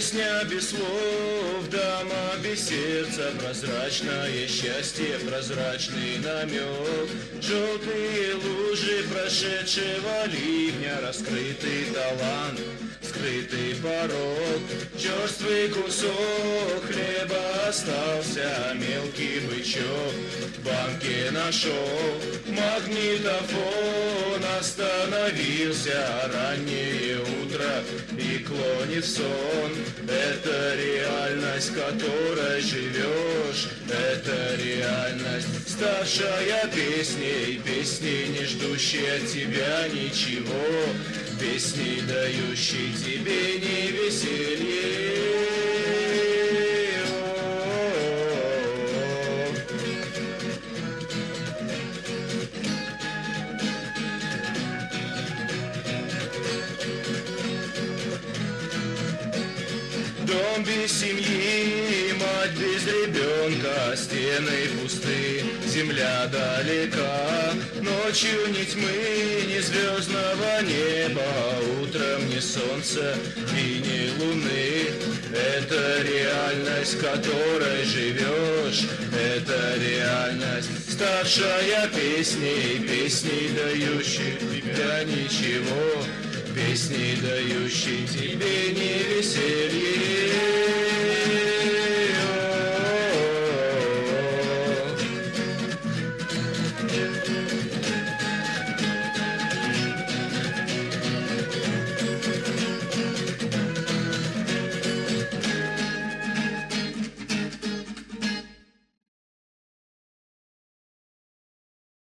Песня без слов, дама без сердца, прозрачное счастье, прозрачный намек. Желтые лужи прошедшего ливня, раскрытый талант, скрытый порог. Черствый кусок хлеба остался, мелкий бычок в банке нашел. Магнитофон остановился, раннее утро и клонит сон. Это реальность, в которой живешь, это реальность, ставшая песней, песней, не ждущей от тебя ничего, песней, дающей тебе не веселье. Дом без семьи, мать без ребенка, стены пусты, земля далека. Ночью ни тьмы, ни звездного неба, утром ни солнца и ни луны. Это реальность, в которой живешь, это реальность, ставшая песней, песней, дающей тебя ничего, песней, дающей тебе не веселье.